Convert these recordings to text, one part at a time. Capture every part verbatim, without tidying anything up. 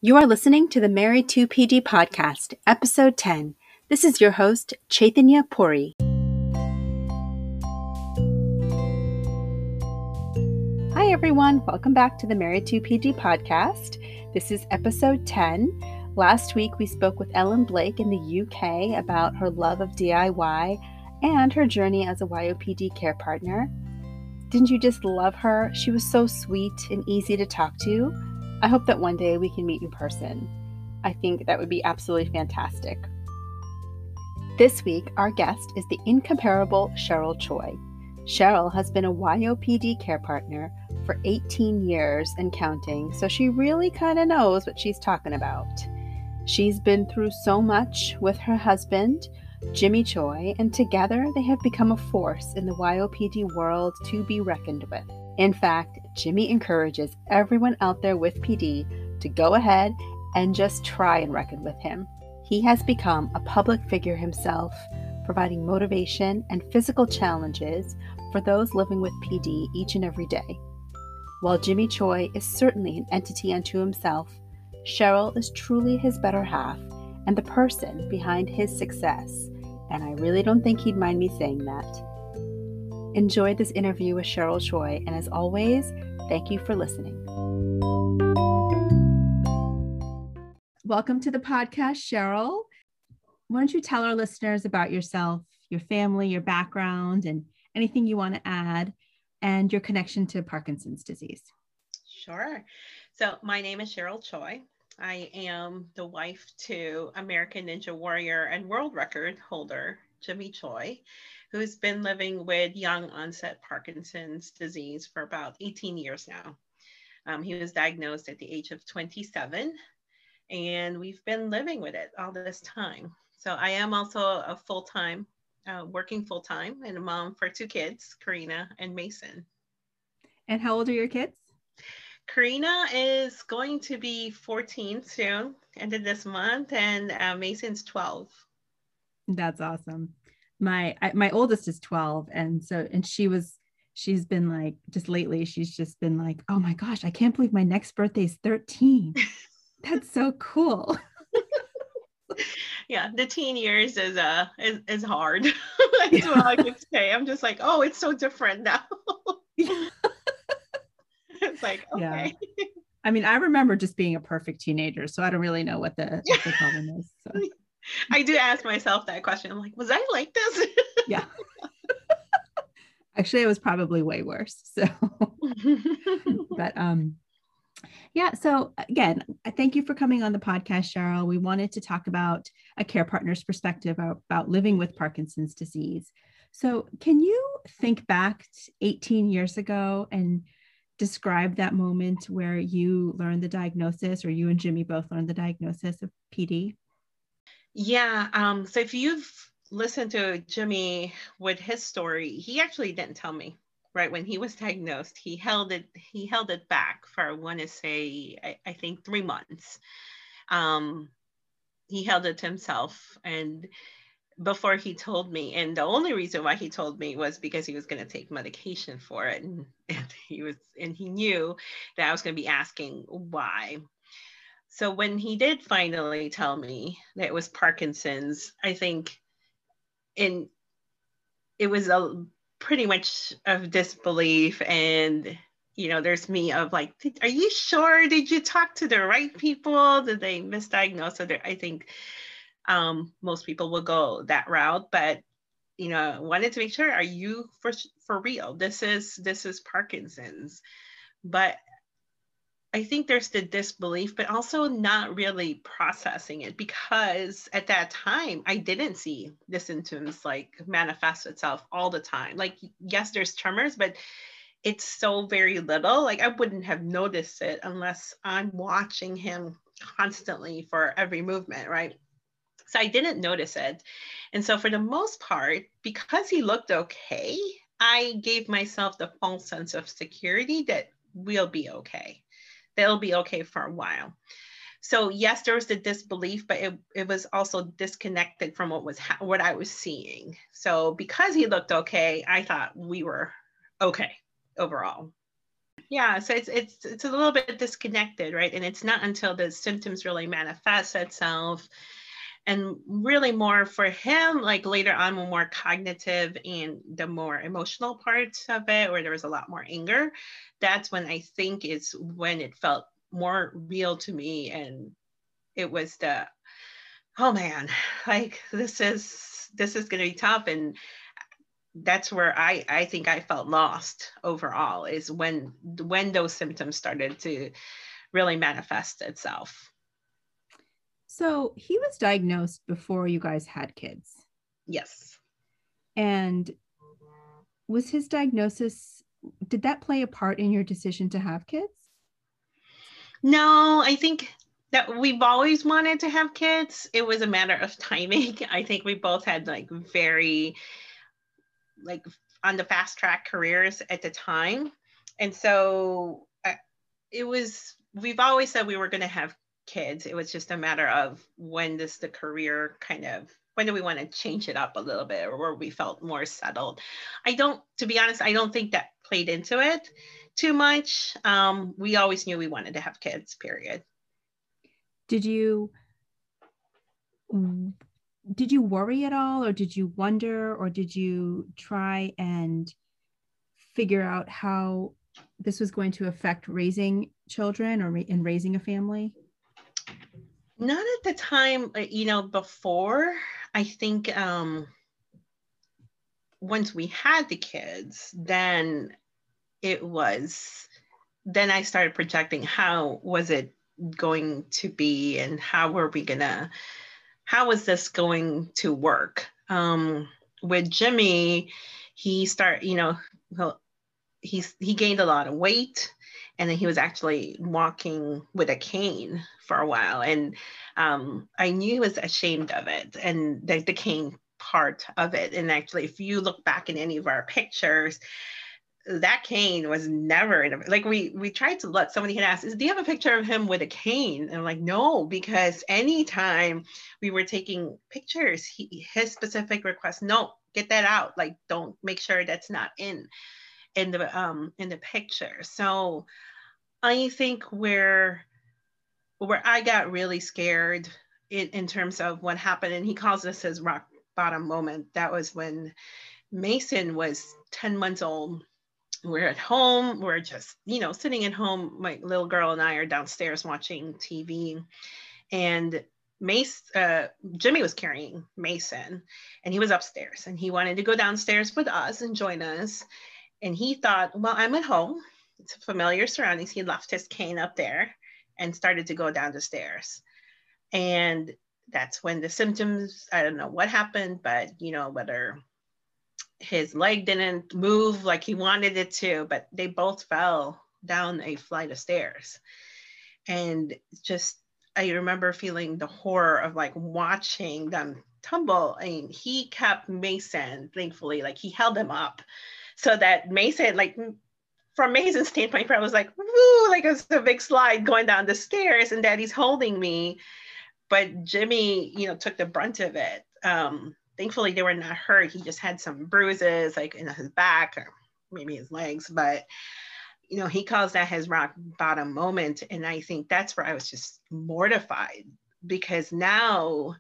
You are listening to the Married to P D podcast, episode ten. This is your host, Chaitanya Puri. Hi, everyone. Welcome back to the Married to P D podcast. This is episode ten. Last week, we spoke with Ellen Blake in the U K about her love of D I Y and her journey as a Y O P D care partner. Didn't you just love her? She was so sweet and easy to talk to. I hope that one day we can meet in person. I think that would be absolutely fantastic. This week, our guest is the incomparable Cheryl Choi. Cheryl has been a Y O P D care partner for eighteen years and counting, so she really kind of knows what she's talking about. She's been through so much with her husband, Jimmy Choi, and together they have become a force in the Y O P D world to be reckoned with. In fact, Jimmy encourages everyone out there with P D to go ahead and just try and reckon with him. He has become a public figure himself, providing motivation and physical challenges for those living with P D each and every day. While Jimmy Choi is certainly an entity unto himself, Cheryl is truly his better half and the person behind his success, and I really don't think he'd mind me saying that. Enjoy this interview with Cheryl Choi, and as always, thank you for listening. Welcome to the podcast, Cheryl. Why don't you tell our listeners about yourself, your family, your background, and anything you want to add, and your connection to Parkinson's disease? Sure. So my name is Cheryl Choi. I am the wife to American Ninja Warrior and world record holder, Jimmy Choi, who's been living with young onset Parkinson's disease for about eighteen years now. Um, he was diagnosed at the age of twenty-seven, and we've been living with it all this time. So I am also a full-time, uh, working full-time, and a mom for two kids, Karina and Mason. And how old are your kids? Karina is going to be fourteen soon, end of this month, and uh, Mason's twelve. That's awesome. My I, my oldest is twelve, and so and she was she's been like just lately she's just been like, oh my gosh, I can't believe my next birthday is thirteen. That's so cool. Yeah, the teen years is uh is, is hard. That's what I could say. I'm just like, oh, it's so different now. It's like, okay. Yeah. I mean, I remember just being a perfect teenager, so I don't really know what the, what the problem is. So. I do ask myself that question. I'm like, was I like this? Yeah. Actually, it was probably way worse. So, but um, yeah. So again, I thank you for coming on the podcast, Cheryl. We wanted to talk about a care partner's perspective about living with Parkinson's disease. So can you think back eighteen years ago and describe that moment where you learned the diagnosis, or you and Jimmy both learned the diagnosis of P D? Yeah. Um, so if you've listened to Jimmy with his story, he actually didn't tell me right when he was diagnosed. He held it, he held it back for, I want to say, I, I think three months. Um, he held it to himself. And before he told me, and the only reason why he told me was because he was going to take medication for it. And, and he was, and he knew that I was going to be asking why. So when he did finally tell me that it was Parkinson's, I think in it was a pretty much of disbelief. And, you know, there's me of like, are you sure? Did you talk to the right people? Did they misdiagnose? So there, I think um, most people will go that route, but, you know, I wanted to make sure, are you for, for real? This is, this is Parkinson's. But I think there's the disbelief, but also not really processing it, because at that time I didn't see the symptoms like manifest itself all the time. Like, yes, there's tremors, but it's so very little. Like, I wouldn't have noticed it unless I'm watching him constantly for every movement, right? So I didn't notice it. And so for the most part, because he looked okay, I gave myself the false sense of security that we'll be okay. They'll be okay for a while. So yes, there was the disbelief, but it, it was also disconnected from what was ha- what I was seeing. So because he looked okay, I thought we were okay overall. Yeah, so it's it's it's a little bit disconnected, right? And it's not until the symptoms really manifest itself, and really more for him, like later on, more cognitive and the more emotional parts of it, where there was a lot more anger. That's when I think is when it felt more real to me, and it was the, oh man, like this is this is going to be tough. And that's where I, I think I felt lost overall, is when when those symptoms started to really manifest itself. So he was diagnosed before you guys had kids. Yes. And was his diagnosis, did that play a part in your decision to have kids? No, I think that we've always wanted to have kids. It was a matter of timing. I think we both had like very like on the fast track careers at the time. And so uh, it was, we've always said we were going to have kids. It was just a matter of when does the career kind of, when do we want to change it up a little bit, or where we felt more settled. I don't, to be honest, I don't think that played into it too much. Um, we always knew we wanted to have kids, period. Did you did you worry at all, or did you wonder, or did you try and figure out how this was going to affect raising children or in raising a family? Not at the time, you know, before. I think um, once we had the kids, then it was, then I started projecting how was it going to be, and how were we gonna, how was this going to work? Um, with Jimmy, he started, you know, he's he gained a lot of weight, and then he was actually walking with a cane for a while, and um, I knew he was ashamed of it, and the, the cane part of it. And actually, if you look back in any of our pictures, that cane was never in a, like we we tried to look. Somebody had asked, do you have a picture of him with a cane? And I'm like, no, because anytime we were taking pictures, he, his specific request, no, get that out, like don't, make sure that's not in in the um in the picture. So I think where where I got really scared in, in terms of what happened, and he calls this his rock bottom moment, that was when Mason was ten months old. We're at home, we're just, you know, sitting at home. My little girl and I are downstairs watching T V, and Mace, uh, Jimmy was carrying Mason, and he was upstairs, and he wanted to go downstairs with us and join us. And he thought, well, I'm at home. It's familiar surroundings. He left his cane up there and started to go down the stairs. And that's when the symptoms, I don't know what happened, but, you know, whether his leg didn't move like he wanted it to, but they both fell down a flight of stairs. And just, I remember feeling the horror of like watching them tumble. I mean, he kept Mason, thankfully, like he held him up so that Mason, like from Mason's standpoint, I was like, woo, like it's a big slide going down the stairs, and Daddy's holding me. But Jimmy, you know, took the brunt of it. Um, thankfully, they were not hurt. He just had some bruises, like in his back or maybe his legs. But you know, he calls that his rock bottom moment, and I think that's where I was just mortified, because now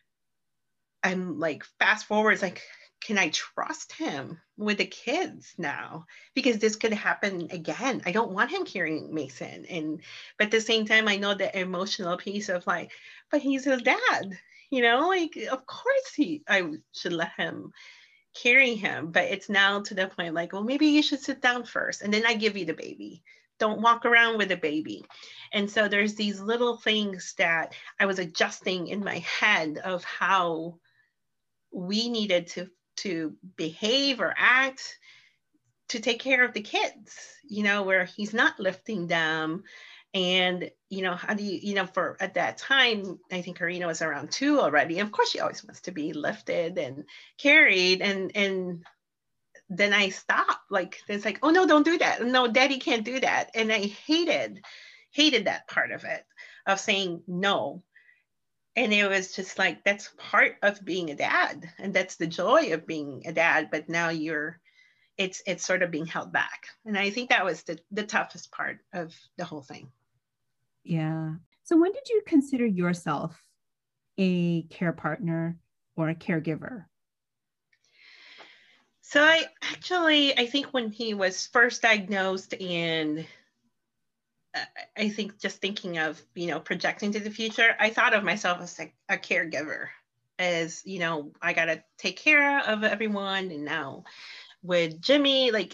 I'm like, fast forward, it's like, can I trust him with the kids now? Because this could happen again. I don't want him carrying Mason. And but at the same time, I know the emotional piece of like, but he's his dad, you know, like of course he I should let him carry him. But it's now to the point like, well, maybe you should sit down first, and then I give you the baby. Don't walk around with a baby. And so there's these little things that I was adjusting in my head of how we needed to to behave or act to take care of the kids, you know, where he's not lifting them. And, you know, how do you, you know, for at that time, I think Karina was around two already. Of course, she always wants to be lifted and carried. And, and then I stopped. Like, it's like, oh, no, don't do that. No, Daddy can't do that. And I hated, hated that part of it, of saying no. And it was just like, that's part of being a dad, and that's the joy of being a dad. But now you're it's it's sort of being held back. And I think that was the, the toughest part of the whole thing. Yeah. So when did you consider yourself a care partner or a caregiver? So I actually, I think when he was first diagnosed, and I think just thinking of, you know, projecting to the future, I thought of myself as a, a caregiver, as, you know, I got to take care of everyone. And now with Jimmy, like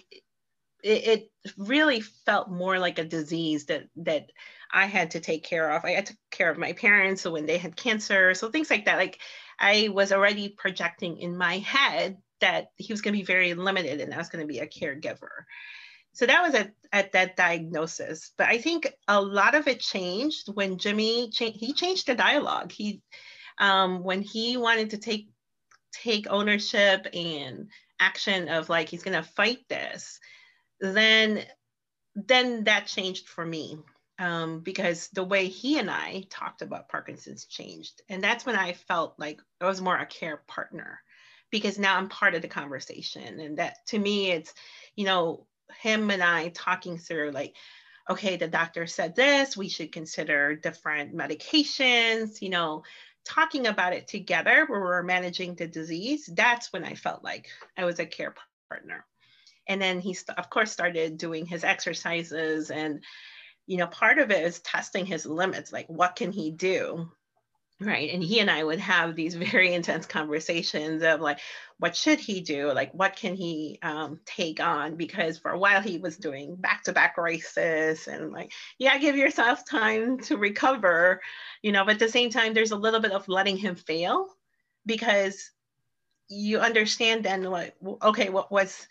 it, it really felt more like a disease that, that I had to take care of. I had to take care of my parents. So when they had cancer, so things like that, like I was already projecting in my head that he was going to be very limited and I was going to be a caregiver. So that was at, at that diagnosis. But I think a lot of it changed when Jimmy, cha- he changed the dialogue. He, um, when he wanted to take, take ownership and action of like, he's going to fight this, then, then that changed for me. Um, because the way he and I talked about Parkinson's changed. And that's when I felt like I was more a care partner, because now I'm part of the conversation. And that to me, it's, you know, him and I talking through like, okay, the doctor said this, we should consider different medications, you know, talking about it together where we're managing the disease. That's when I felt like I was a care partner. And then he, of course, started doing his exercises. And, you know, part of it is testing his limits, like what can he do? Right. And he and I would have these very intense conversations of like, what should he do? Like, what can he um, take on? Because for a while he was doing back to back races and like, yeah, give yourself time to recover, you know, but at the same time, there's a little bit of letting him fail, because you understand then like, okay, what was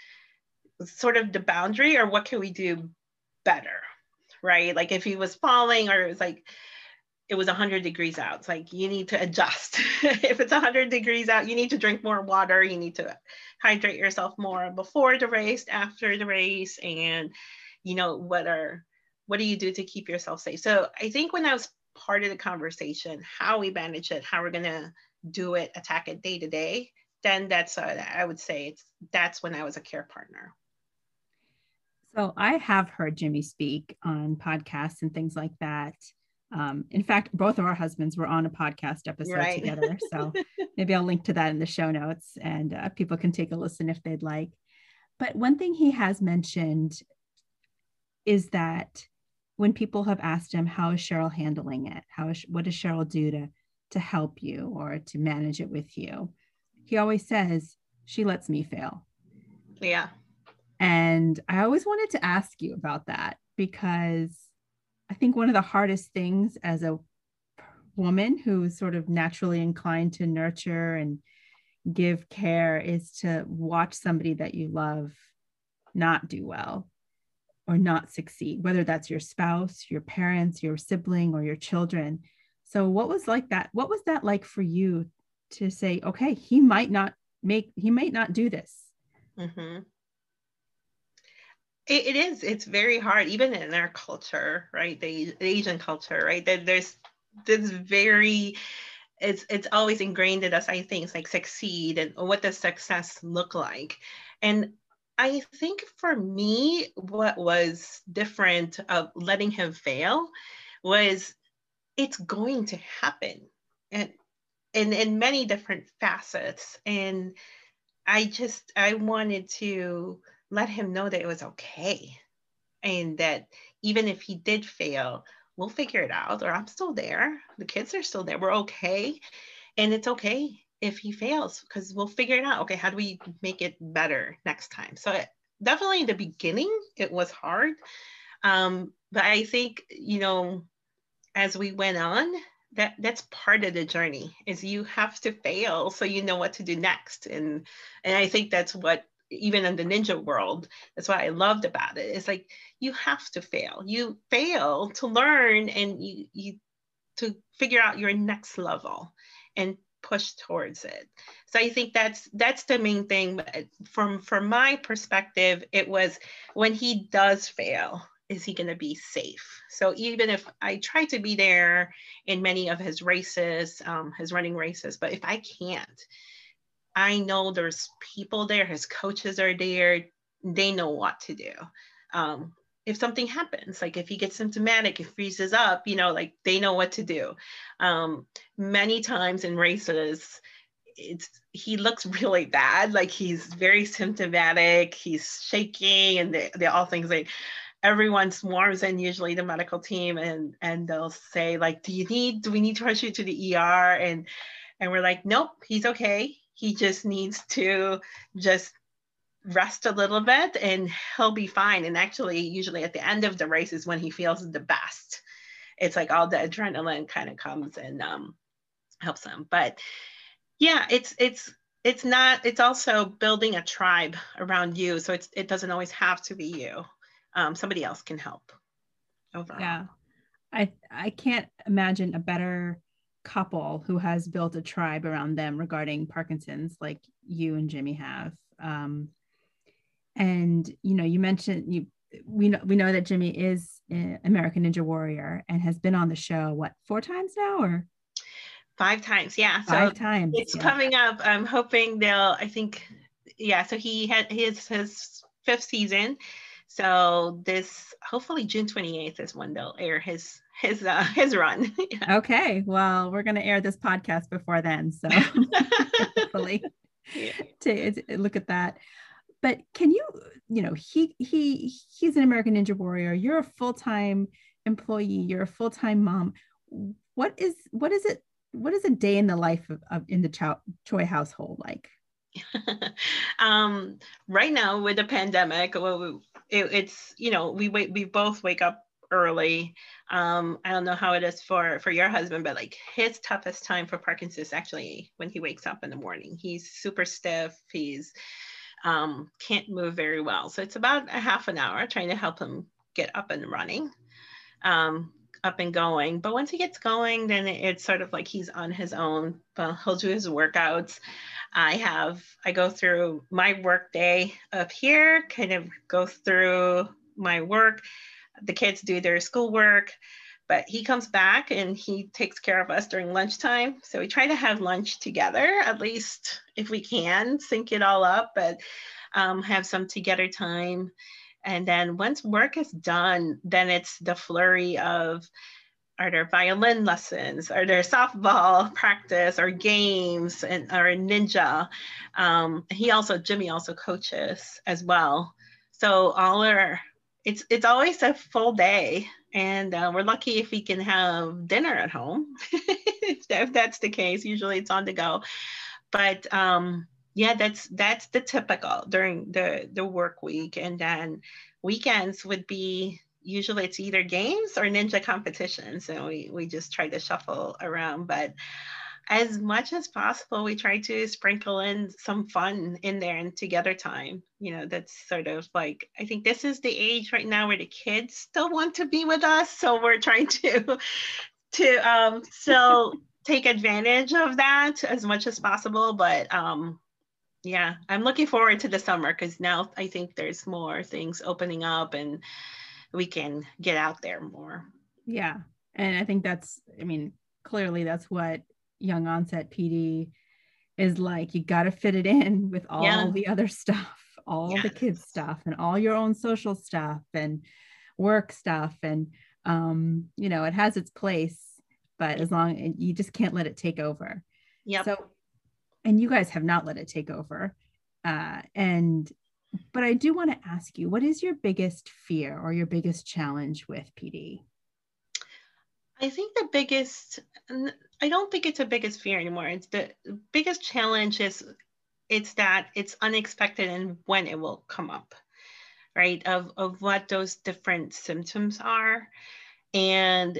sort of the boundary, or what can we do better? Right. Like if he was falling, or it was like, it was one hundred degrees out. It's like, you need to adjust. If it's one hundred degrees out, you need to drink more water. You need to hydrate yourself more before the race, after the race. And, you know, what are, what do you do to keep yourself safe? So I think when I was part of the conversation, how we manage it, how we're going to do it, attack it day to day, then that's, uh, I would say it's, that's when I was a care partner. So I have heard Jimmy speak on podcasts and things like that. Um, in fact, both of our husbands were on a podcast episode Right. together. So maybe I'll link to that in the show notes, and uh, people can take a listen if they'd like. But one thing he has mentioned is that when people have asked him, how is Cheryl handling it? How is, what does Cheryl do to, to help you or to manage it with you? He always says, she lets me fail. Yeah. And I always wanted to ask you about that, because I think one of the hardest things as a woman who's sort of naturally inclined to nurture and give care is to watch somebody that you love not do well or not succeed, whether that's your spouse, your parents, your sibling, or your children. So what was like that? What was that like for you to say, okay, he might not make, he might not do this? Mm-hmm. It, it is. It's very hard, even in our culture, right? The, the Asian culture, right? There, there's this very, it's it's always ingrained in us. I think it's like succeed, and what does success look like? And I think for me, what was different of letting him fail was it's going to happen, and in in many different facets. And I just I wanted to let him know that it was okay, and that even if he did fail, we'll figure it out, or I'm still there. The kids are still there. We're okay. And it's okay if he fails, because we'll figure it out. Okay, how do we make it better next time? So it, definitely in the beginning, it was hard. Um, but I think, you know, as we went on, that that's part of the journey, is you have to fail so you know what to do next. And and I think that's what, even in the ninja world, that's what I loved about it. It's like, you have to fail. You fail to learn, and you you to figure out your next level and push towards it. So I think that's that's the main thing. From from my perspective, it was, when he does fail, is he going to be safe? So even if I try to be there in many of his races, um, his running races, but if I can't, I know there's people there, his coaches are there they know what to do. Um, if something happens, like if he gets symptomatic, if freezes up, you know, like they know what to do. Um, many times in races, it's he looks really bad, like he's very symptomatic, he's shaking, and they, they all things like everyone swarms in, usually the medical team, and and they'll say like, do you need do we need to rush you to the E R? And and we're like, nope, he's okay. He just needs to just rest a little bit and he'll be fine. And actually, usually at the end of the race is when he feels the best. It's like all the adrenaline kind of comes and um, helps him. But yeah, it's it's it's not. It's also building a tribe around you. So it's it doesn't always have to be you. Um, somebody else can help. Overall. Yeah, I I can't imagine a better couple who has built a tribe around them regarding Parkinson's, like you and Jimmy have. Um, and you know, you mentioned you we know we know that Jimmy is an American Ninja Warrior and has been on the show what four times now or five times, yeah. Five so times. It's yeah. coming up. I'm hoping they'll. I think, yeah. So he had his his fifth season. So this hopefully June twenty-eighth is when they'll air his his uh, his run. Yeah. Okay, well, we're going to air this podcast before then, so hopefully yeah. to, to look at that. But can you, you know, he he he's an American Ninja Warrior. You're a full-time employee. You're a full-time mom. What is what is it? What is a day in the life of, of in the Chow, Choi household like? um, right now with the pandemic, well, it, it's you know we wait we both wake up early. Um, I don't know how it is for for your husband, but like his toughest time for Parkinson's is actually when he wakes up in the morning. He's super stiff. He's um, can't move very well. So it's about a half an hour trying to help him get up and running, um, up and going. But once he gets going, then it's sort of like he's on his own. Well, he'll do his workouts. I have, I go through my work day up here, kind of go through my work. The kids do their schoolwork, but he comes back and he takes care of us during lunchtime. So we try to have lunch together, at least if we can, sync it all up, but um, have some together time. And then once work is done, then it's the flurry of, are there violin lessons? Are there softball practice or games and or ninja? Um, he also, Jimmy also coaches as well. So all our, it's it's always a full day. And uh, we're lucky if we can have dinner at home. If that's the case, usually it's on the go. But um, yeah, that's that's the typical during the, the work week. And then weekends would be, usually it's either games or ninja competitions. And we, we just try to shuffle around. But as much as possible, we try to sprinkle in some fun in there and together time. You know, that's sort of like, I think this is the age right now where the kids still want to be with us. So we're trying to, to um, still take advantage of that as much as possible. But um, yeah, I'm looking forward to the summer because now I think there's more things opening up and we can get out there more. Yeah. And I think that's, I mean, clearly that's what young onset P D is like. You got to fit it in with all yeah. the other stuff, all yes. the kids stuff and all your own social stuff and work stuff. And, um, you know, it has its place, but as long you just can't let it take over. Yeah. So, and you guys have not let it take over. Uh, and, but I do want to ask you, what is your biggest fear or your biggest challenge with P D? I think the biggest, I don't think it's a biggest fear anymore. It's the biggest challenge is it's that it's unexpected and when it will come up, right? Of, of what those different symptoms are. And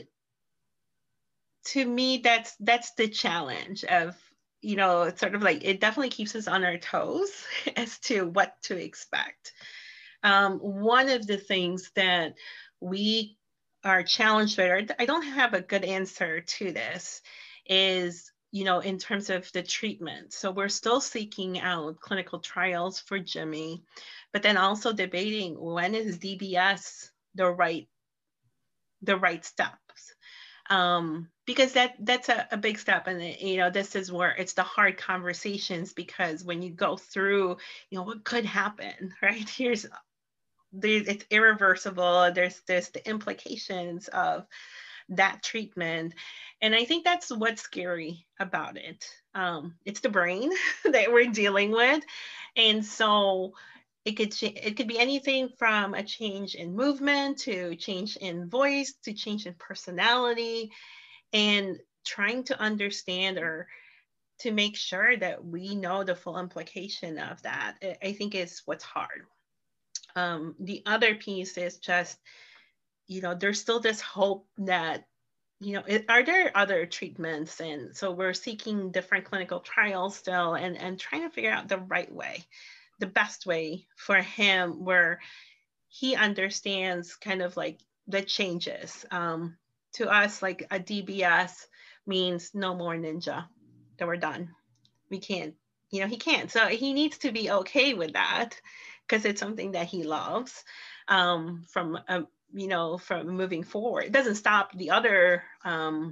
to me, that's, that's the challenge of, you know, it's sort of like, it definitely keeps us on our toes as to what to expect. Um, one of the things that we are challenged with, or I don't have a good answer to this, is, you know, in terms of the treatment. So we're still seeking out clinical trials for Jimmy, but then also debating when is D B S the right, the right steps. Um, because that that's a, a big step. And, you know, this is where it's the hard conversations, because when you go through, you know, what could happen, right? Here's, there's, it's irreversible. There's, there's the implications of that treatment. And I think that's what's scary about it. Um, it's the brain that we're dealing with. And so it could, it could be anything from a change in movement to change in voice to change in personality, and trying to understand or to make sure that we know the full implication of that, I think is what's hard. Um, the other piece is just, you know, there's still this hope that, you know, it, are there other treatments? And so we're seeking different clinical trials still, and, and trying to figure out the right way, the best way for him, where he understands kind of like the changes. Um, to us, like a D B S means no more ninja, that we're done. We can't, you know, he can't. So he needs to be okay with that, because it's something that he loves, um, from, um, you know, from moving forward. It doesn't stop the other, um,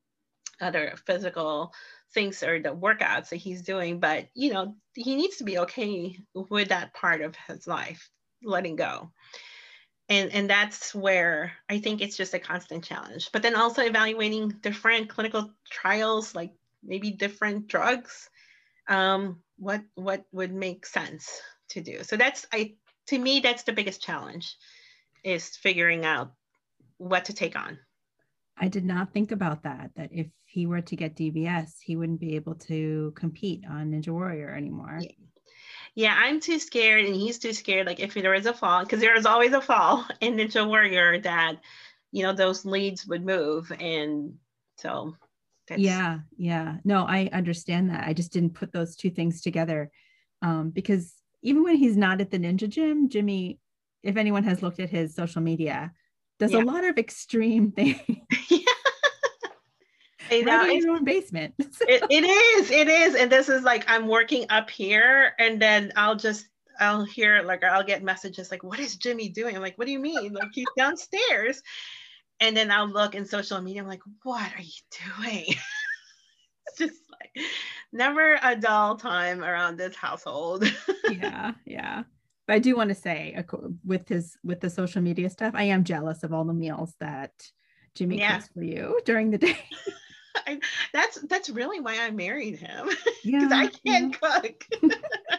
other physical things or the workouts that he's doing, but, you know, he needs to be okay with that part of his life, letting go. And, and that's where I think it's just a constant challenge. But then also evaluating different clinical trials, like maybe different drugs, um, what what would make sense to do. So that's, I to me, that's the biggest challenge, is figuring out what to take on. I did not think about that, that if he were to get D B S, he wouldn't be able to compete on Ninja Warrior anymore. Yeah. Yeah, I'm too scared, and he's too scared. Like, if there is a fall, because there is always a fall in Ninja Warrior, that, you know, those leads would move. And so that's... Yeah, yeah. No, I understand that. I just didn't put those two things together. Um, because even when he's not at the Ninja Gym, Jimmy, if anyone has looked at his social media, does yeah. a lot of extreme things. Yeah. You know, right in your own basement. it, it is, it is. And this is like, I'm working up here, and then I'll just, I'll hear, like, I'll get messages like, what is Jimmy doing? I'm like, what do you mean? Like, he's downstairs. And then I'll look in social media, I'm like, what are you doing? It's just like, never a dull time around this household. Yeah, yeah. But I do want to say, with his, with the social media stuff, I am jealous of all the meals that Jimmy yeah. cooks for you during the day. I, that's that's really why I married him, because yeah, I can't yeah. cook. So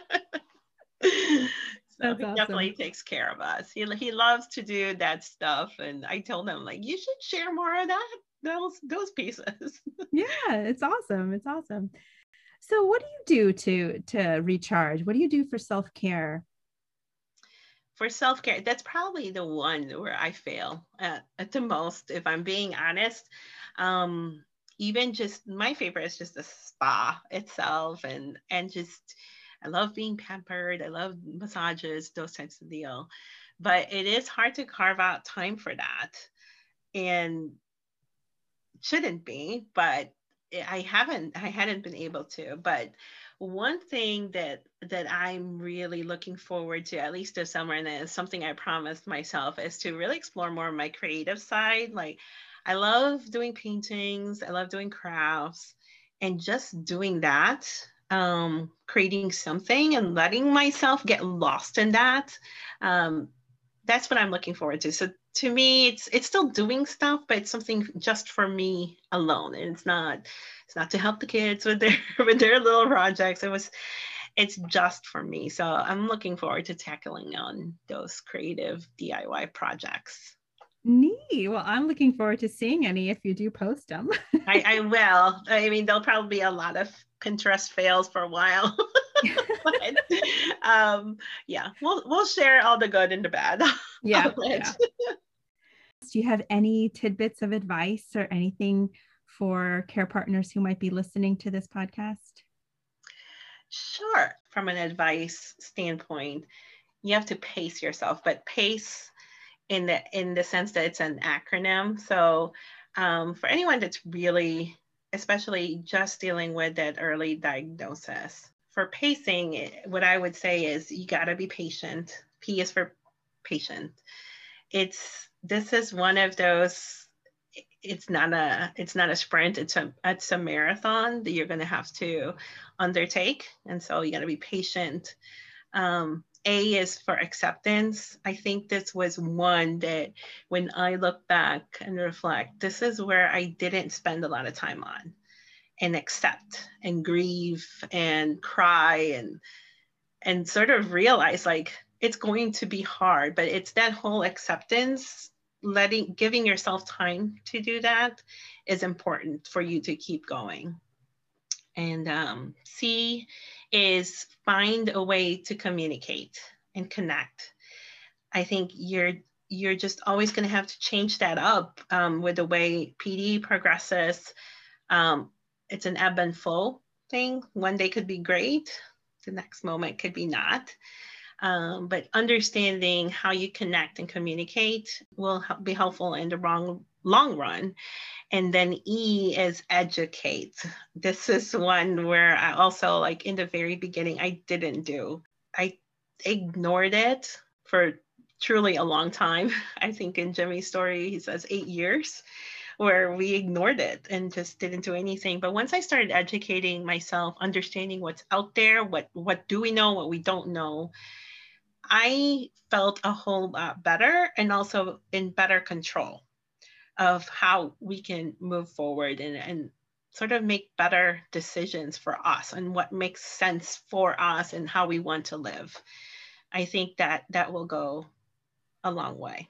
that's he awesome. definitely takes care of us. He he loves to do that stuff, and I told him, like, you should share more of that, those those pieces. Yeah, it's awesome. It's awesome. So, what do you do to to recharge? What do you do for self-care? For self-care, that's probably the one where I fail at, at the most, if I'm being honest. Um, even just, my favorite is just the spa itself, and and just, I love being pampered. I love massages, those types of deal. But it is hard to carve out time for that, and shouldn't be, but I haven't, I hadn't been able to. But one thing that that I'm really looking forward to, at least this summer, and it's something I promised myself, is to really explore more of my creative side. Like, I love doing paintings, I love doing crafts, and just doing that, um, creating something and letting myself get lost in that. Um, that's what I'm looking forward to. So to me, it's it's still doing stuff, but it's something just for me alone. And it's not it's not to help the kids with their with their little projects. It was it's just for me. So I'm looking forward to tackling on those creative D I Y projects. Neat. Well, I'm looking forward to seeing any if you do post them. I, I will. I mean, there'll probably be a lot of Pinterest fails for a while. But, um, yeah, we'll we'll share all the good and the bad. Yeah, yeah. Do you have any tidbits of advice or anything for care partners who might be listening to this podcast? Sure. From an advice standpoint, you have to pace yourself, but pace in the in the sense that it's an acronym. So um, for anyone that's really, especially just dealing with that early diagnosis, for pacing, what I would say is you got to be patient. P is for patient. It's this is one of those, it's not a it's not a sprint, it's a it's a marathon that you're going to have to undertake. And so you got to be patient. um, A is for acceptance. I think this was one that when I look back and reflect, this is where I didn't spend a lot of time on, and accept and grieve and cry and and sort of realize like it's going to be hard, but it's that whole acceptance, letting giving yourself time to do that is important for you to keep going. And um, C is find a way to communicate and connect. I think you're you're just always going to have to change that up um, with the way P D progresses. Um, it's an ebb and flow thing. One day could be great, the next moment could be not. Um, but understanding how you connect and communicate will help, be helpful in the wrong long run. And then E is educate. This is one where I also, like in the very beginning, I didn't do. I ignored it for truly a long time. I think in Jimmy's story, he says eight years where we ignored it and just didn't do anything. But once I started educating myself, understanding what's out there, what, what do we know, what we don't know, I felt a whole lot better and also in better control of how we can move forward and, and sort of make better decisions for us and what makes sense for us and how we want to live. I think that that will go a long way.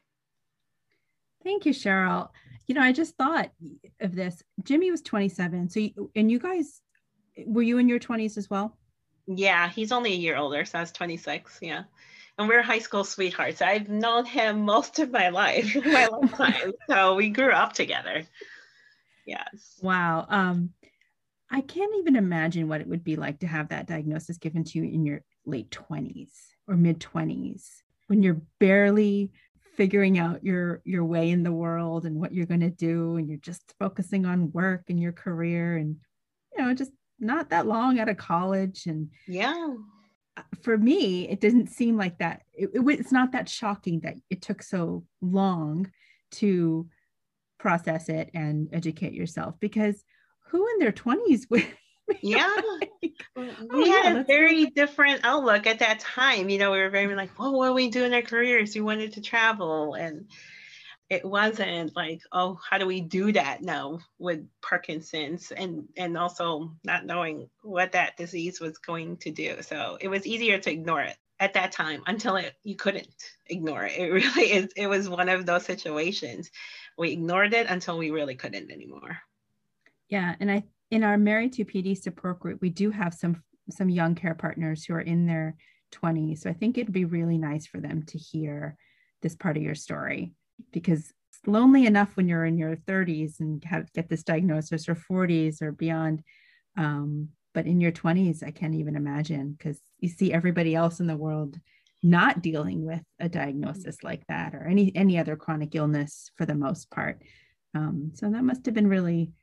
Thank you, Cheryl. You know, I just thought of this. Jimmy was twenty-seven. So, you, and you guys, were you in your twenties as well? Yeah, he's only a year older, so I was twenty-six. Yeah. And we're high school sweethearts. I've known him most of my life, my lifetime. So we grew up together. Yes. Wow. Um, I can't even imagine what it would be like to have that diagnosis given to you in your late twenties or mid twenties, when you're barely figuring out your your way in the world and what you're going to do, and you're just focusing on work and your career, and you know, just not that long out of college. And yeah, for me, it didn't seem like that. It, it, it's not that shocking that it took so long to process it and educate yourself, because who in their twenties would yeah like, we oh, had yeah, a very go. different outlook at that time. You know, we were very like, well, what do we do in our careers? We wanted to travel, and it wasn't like, oh, how do we do that now with Parkinson's, and and also not knowing what that disease was going to do. So it was easier to ignore it at that time until it, you couldn't ignore it. It really is. It was one of those situations. We ignored it until we really couldn't anymore. Yeah. And I, in our Married to P D support group, we do have some, some young care partners who are in their twenties. So I think it'd be really nice for them to hear this part of your story, because it's lonely enough when you're in your thirties and have, get this diagnosis, or forties or beyond. Um, but in your twenties, I can't even imagine, because you see everybody else in the world not dealing with a diagnosis like that, or any any other chronic illness for the most part. Um, so that must have been really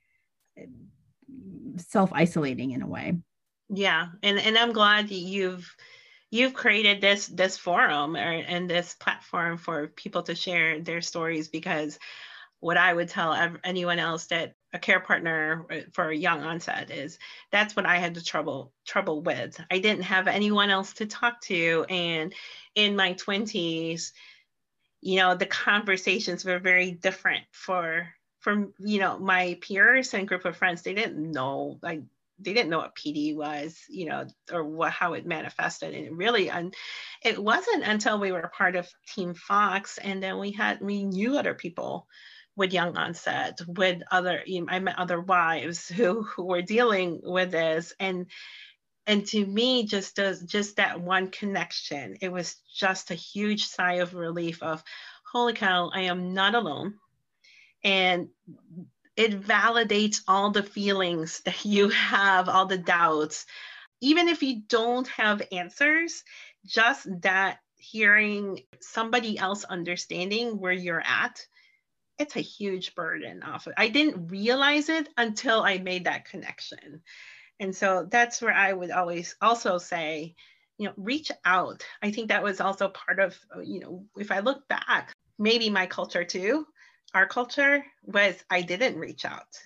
self-isolating in a way. Yeah, and and I'm glad you've you've created this this forum or, and this platform for people to share their stories, because what I would tell ev- anyone else that a care partner for a young onset is, that's what I had the trouble trouble with. I didn't have anyone else to talk to, and in my twenties, you know, the conversations were very different for from you know my peers and group of friends. They didn't know, like they didn't know what P D was, you know, or what how it manifested. And it really, and it wasn't until we were part of Team Fox, and then we had we knew other people with young onset, with other, you know, I met other wives who who were dealing with this, and and to me, just does just that one connection, it was just a huge sigh of relief of, holy cow, I am not alone. And it validates all the feelings that you have, all the doubts. Even if you don't have answers, just that hearing somebody else understanding where you're at, it's a huge burden off it. I didn't realize it until I made that connection. And so that's where I would always also say, you know, reach out. I think that was also part of, you know, if I look back, maybe my culture too, our culture was I didn't reach out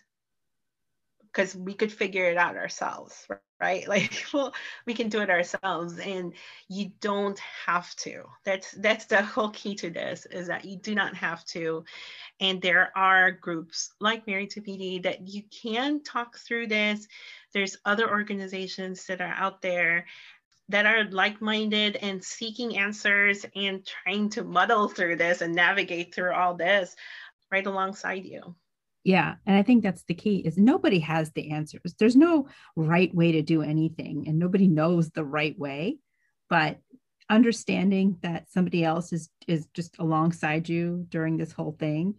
because we could figure it out ourselves, right? Like, well, we can do it ourselves, and you don't have to. That's that's the whole key to this, is that you do not have to. And there are groups like Married to P D that you can talk through this. There's other organizations that are out there that are like-minded and seeking answers and trying to muddle through this and navigate through all this right alongside you. Yeah. And I think that's the key, is nobody has the answers. There's no right way to do anything, and nobody knows the right way, but understanding that somebody else is, is just alongside you during this whole thing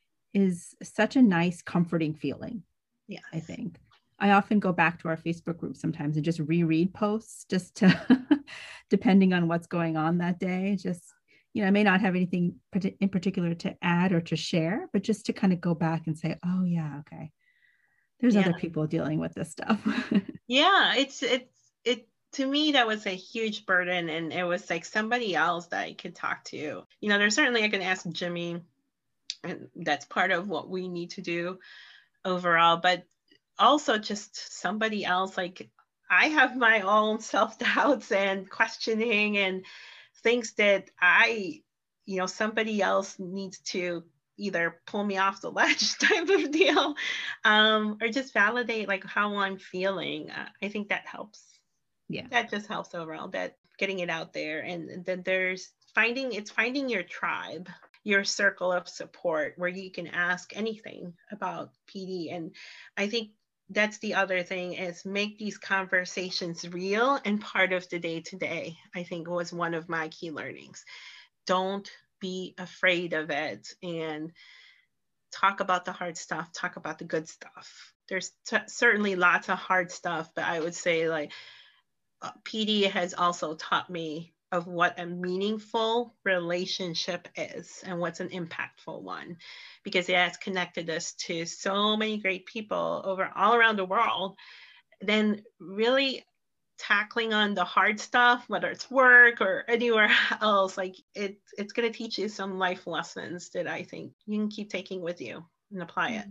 is such a nice, comforting feeling. Yeah, I think. I often go back to our Facebook group sometimes and just reread posts, just to, depending on what's going on that day. Just, you know, I may not have anything in particular to add or to share, but just to kind of go back and say, oh yeah, okay, there's yeah. other people dealing with this stuff. Yeah, it's, it's, it, to me, that was a huge burden. And it was like somebody else that I could talk to. You know, there's certainly, I can ask Jimmy, and that's part of what we need to do overall, but also just somebody else. Like, I have my own self-doubts and questioning and things that I, you know, somebody else needs to either pull me off the ledge type of deal, um, or just validate like how I'm feeling. Uh, I think that helps. Yeah. That just helps overall, that getting it out there. And then there's finding, it's finding your tribe, your circle of support where you can ask anything about P D. And I think that's the other thing, is make these conversations real and part of the day to day. I think was one of my key learnings. Don't be afraid of it, and talk about the hard stuff, talk about the good stuff. There's t- certainly lots of hard stuff, but I would say like uh, P D has also taught me of what a meaningful relationship is and what's an impactful one, because it has connected us to so many great people over all around the world. Then really tackling on the hard stuff, whether it's work or anywhere else, like it, it's going to teach you some life lessons that I think you can keep taking with you and apply it.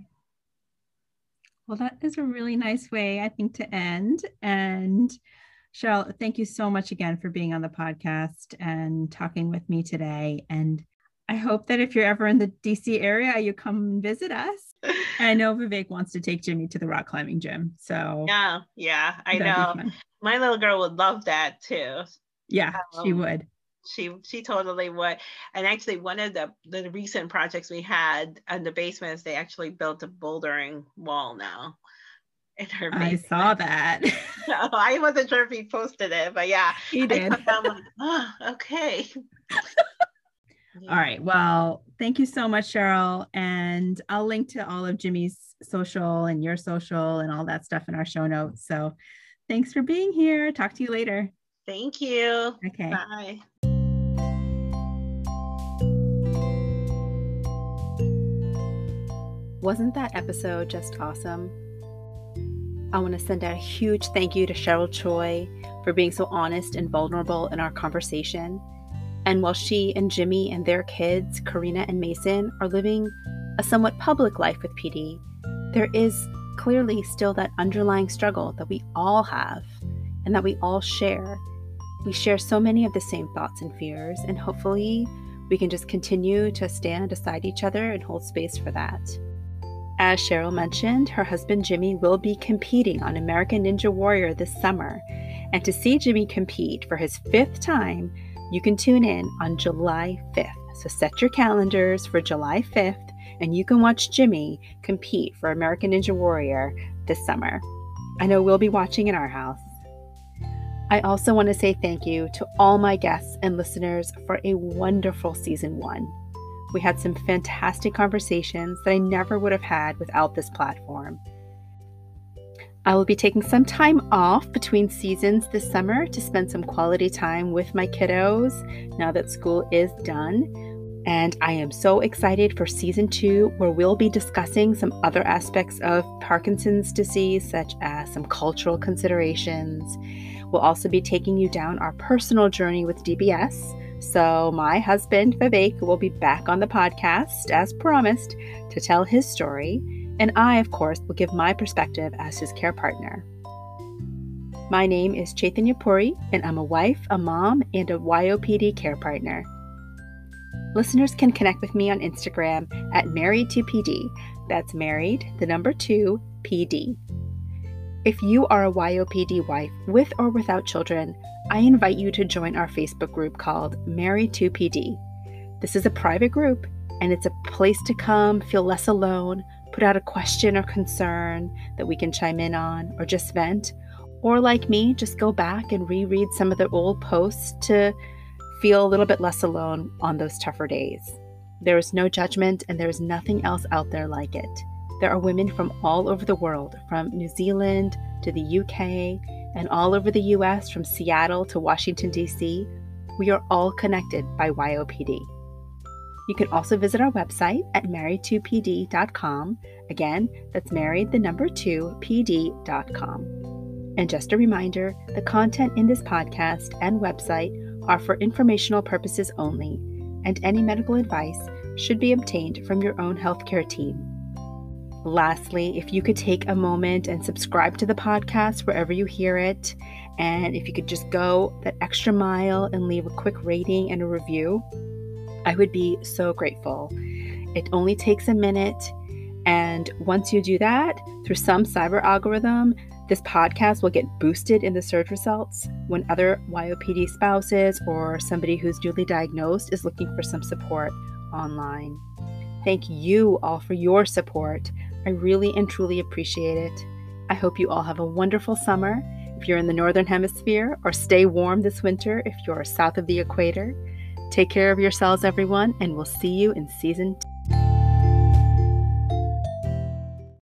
Well, that is a really nice way, I think, to end. And Cheryl, thank you so much again for being on the podcast and talking with me today. And I hope that if you're ever in the D C area, you come and visit us. And I know Vivek wants to take Jimmy to the rock climbing gym. So yeah, yeah, I know. My little girl would love that too. Yeah, um, she would. She she totally would. And actually, one of the, the recent projects we had in the basement is they actually built a bouldering wall now. In her I saw that. No, I wasn't sure if he posted it, but yeah, he did. I I'm like, oh, okay. Yeah. All right. Well, thank you so much, Cheryl. And I'll link to all of Jimmy's social and your social and all that stuff in our show notes. So thanks for being here. Talk to you later. Thank you. Okay. Bye. Wasn't that episode just awesome? I want to send out a huge thank you to Cheryl Choi for being so honest and vulnerable in our conversation. And while she and Jimmy and their kids, Karina and Mason, are living a somewhat public life with P D, there is clearly still that underlying struggle that we all have and that we all share. We share so many of the same thoughts and fears, and hopefully we can just continue to stand beside each other and hold space for that. As Cheryl mentioned, her husband Jimmy will be competing on American Ninja Warrior this summer. And to see Jimmy compete for his fifth time, you can tune in on July fifth. So set your calendars for July fifth, and you can watch Jimmy compete for American Ninja Warrior this summer. I know we'll be watching in our house. I also want to say thank you to all my guests and listeners for a wonderful season one. We had some fantastic conversations that I never would have had without this platform. I will be taking some time off between seasons this summer to spend some quality time with my kiddos now that school is done. And I am so excited for season two, where we'll be discussing some other aspects of Parkinson's disease, such as some cultural considerations. We'll also be taking you down our personal journey with D B S. So my husband, Vivek, will be back on the podcast, as promised, to tell his story, and I, of course, will give my perspective as his care partner. My name is Chaitanya Puri, and I'm a wife, a mom, and a Y O P D care partner. Listeners can connect with me on Instagram at Married to P D. That's married, the number two, P D. If you are a Y O P D wife with or without children, I invite you to join our Facebook group called Married to P D. This is a private group, and it's a place to come, feel less alone, put out a question or concern that we can chime in on, or just vent. Or like me, just go back and reread some of the old posts to feel a little bit less alone on those tougher days. There is no judgment, and there is nothing else out there like it. There are women from all over the world, from New Zealand to the U K, and all over the U S, from Seattle to Washington, D C. We are all connected by Y O P D. You can also visit our website at married to p d dot com. Again, that's married, the number two, p d dot com. And just a reminder, the content in this podcast and website are for informational purposes only, and any medical advice should be obtained from your own healthcare team. Lastly, if you could take a moment and subscribe to the podcast wherever you hear it, and if you could just go that extra mile and leave a quick rating and a review, I would be so grateful. It only takes a minute, and once you do that, through some cyber algorithm, this podcast will get boosted in the search results when other Y O P D spouses or somebody who's newly diagnosed is looking for some support online. Thank you all for your support. I really and truly appreciate it. I hope you all have a wonderful summer if you're in the Northern Hemisphere, or stay warm this winter if you're south of the equator. Take care of yourselves, everyone, and we'll see you in season two.